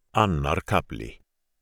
Annar kafli.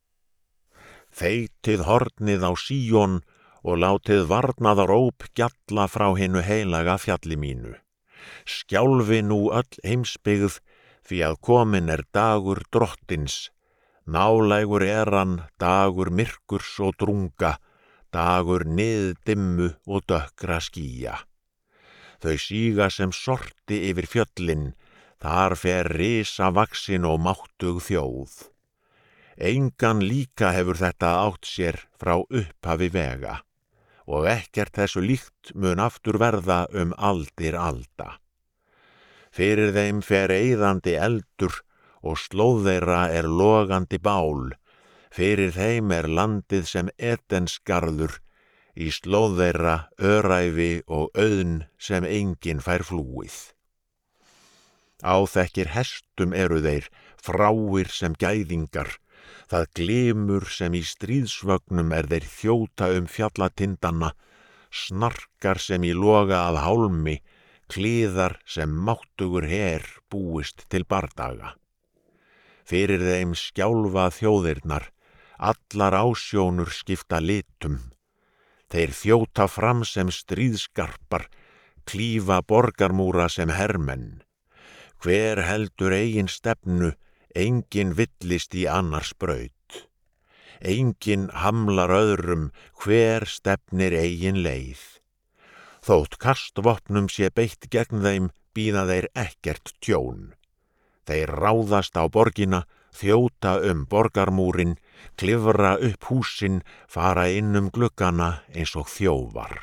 Þeytið hornið á Síón og látið varnaðaróp gjalla frá hinu heilaga fjalli mínu. Skjálfi nú öll heimsbyggð, því að kominn dagur drottins. Nálægur hann, dagur myrkurs og drunga, dagur niðdimmu og dökkra skýja. Þau síga sem sorti yfir fjöllin, þar fer risavaxin og máttug þjóð. Engan líka hefur þetta átt sér frá upphafi vega, og ekkert þessu líkt mun aftur verða aldir alda. Fyrir þeim fer eyðandi eldur og slóð þeirra logandi bál, fyrir þeim landið sem Edensgarður, í slóð þeirra öræfi og auðn sem enginn fær flúið. Áþekkir hestum eru þeir, fráir sem gæðingar, það glymur sem í stríðsvögnum þeir þjóta fjallatindana, snarkar sem í loga af hálmi, klíðar sem máttugur her búist til bardaga. Fyrir þeim skjálfa þjóðirnar, allar ásjónur skipta litum. Þeir þjóta fram sem stríðsgarpar, klífa borgarmúra sem hermenn. Hver heldur eigin stefnu, enginn villist í annars braut. Enginn hamlar öðrum, hver stefnir eigin leið. Þótt kastvopnum sé beitt gegn þeim, bíða þeir ekkert tjón. Þeir ráðast á borgina, þjóta borgarmúrin, klifra upp húsin, fara inn gluggana eins og þjófar.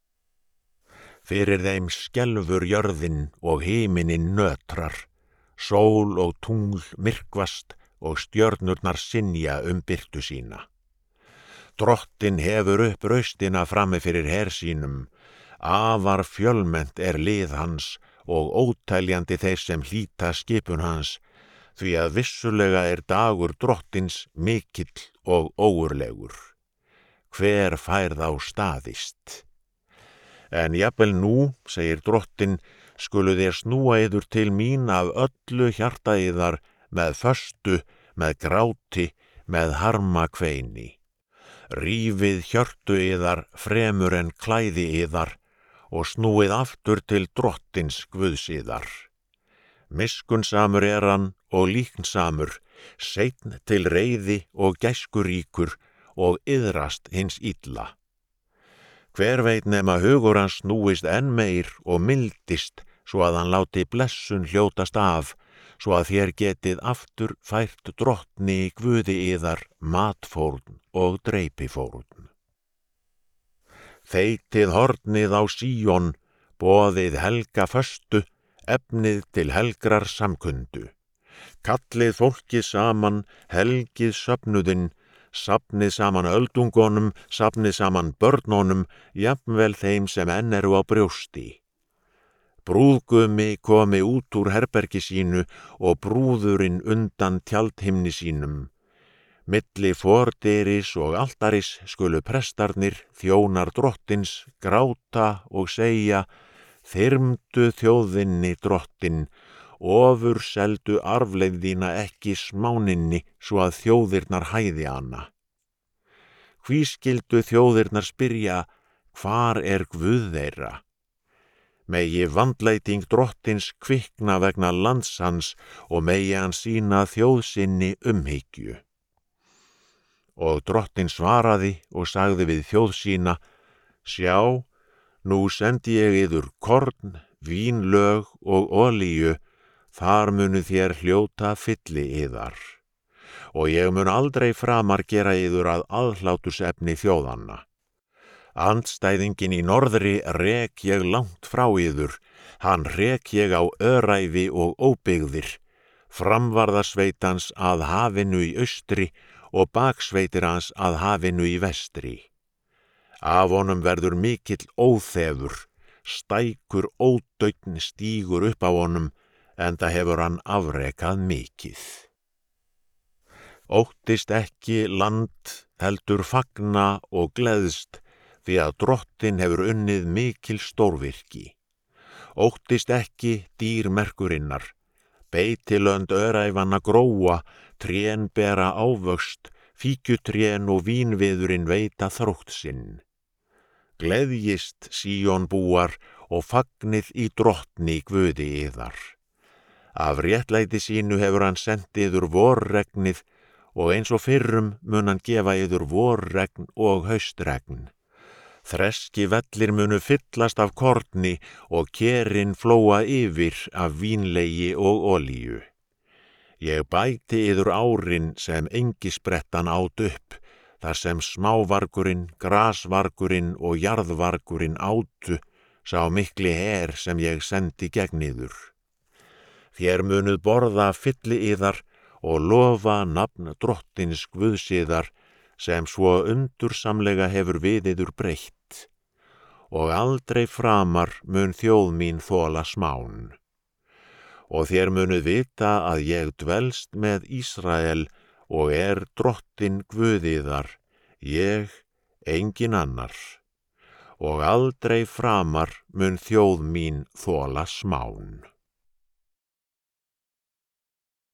Fyrir þeim skelfur jörðin og himinin nötrar, sól og tungl myrkvast og stjörnurnar synja birtu sína. Drottin hefur upp raustina frammi fyrir her sínum, afar fjölmennt lið hans og óteljandi þeir sem hlýta skipun hans, því að vissulega dagur drottins mikill og ógurlegur. Hver fær þá staðist? En jafnvel nú, segir drottin, skulu þér snúa yður til mín af öllu hjarta yðar, með föstu, með gráti, með harmakveini. Rífið hjörtu yðar fremur en klæði yðar og snúið aftur til drottins Guðs yðar. Miskunnsamur hann og líknsamur, seinn til reiði og gæskuríkur og iðrast hins illa. Hver veit nema hugur hans snúist enn meir og mildist, svo að hann láti blessun hljótast af, svo að þér getið aftur fært drottni Guði yðar matfórn og dreipifórn. Þeytið hornið á Síón, boðið helga föstu, efnið til helgrar samkundu. Kallið fólkið saman, helgið söfnuðinn, safnið saman öldungunum, safnið saman börnunum, jafnvel þeim sem enn á brjósti. Brúðgumi komi út úr herbergi sínu og brúðurinn undan tjaldhimni sínum. Milli fordyris og altaris skulu prestarnir, þjónar drottins, gráta og segja: þyrmdu þjóðinni drottin, ofur seldu arfleifð þína ekki smáninni, svo að þjóðirnar hæði hana. Hví skyldu þjóðirnar spyrja: hvar Guð þeirra? Megi vandlæting drottins kvikna vegna lands hans og megi hann sýna þjóð sinni umhyggju. Og drottin svaraði og sagði við þjóð sína: sjá, nú sendi ég yður korn, vínlög og olíu, þar munu þér hljóta fylli yðar. Og ég mun aldrei framar gera yður að aðhlátursefni þjóðanna. Andstæðingin í norðri rek ég langt frá yður, hann rek ég á öræfi og óbyggðir, framvarðasveitans að hafinu í austri og baksveitir hans að hafinu í vestri. Af honum verður mikill óþefur, stækur ódaunn stígur upp á honum, enda hefur hann afrekað mikið. Óttist ekki land, heldur fagna og gleðst, því að drottin hefur unnið mikil stórvirki. Óttist ekki dýr merkurinnar, beitilönd öræfanna gróa, trén bera ávöxt, fíkjutrén og vínviðurinn veita þrótt sinn. Gleðjist Síón búar og fagnið í drottni Guði yðar. Af réttlæti sínu hefur hann sent yður vorregnið og eins og fyrrum mun hann gefa yður vorregn og haustregn. Þreski vellir munu fyllast af korni og kerin flóa yfir af vínlegi og olíu. Ég bæti yður árin sem engisbrettan át upp, þar sem smávargurinn, grasvargurinn og jarðvargurinn átu, sá mikli her sem ég sendi gegn yður. Þér munuð borða fylli yðar og lofa nafn drottins Guðs yðar, sem svo undursamlega hefur við yður breytt. Og aldrei framar mun þjóð mín þola smán. Og þér munuð vita að ég dvelst með Ísrael og drottinn Guð yðar, ég, engin annar. Og aldrei framar mun þjóð mín þola smán.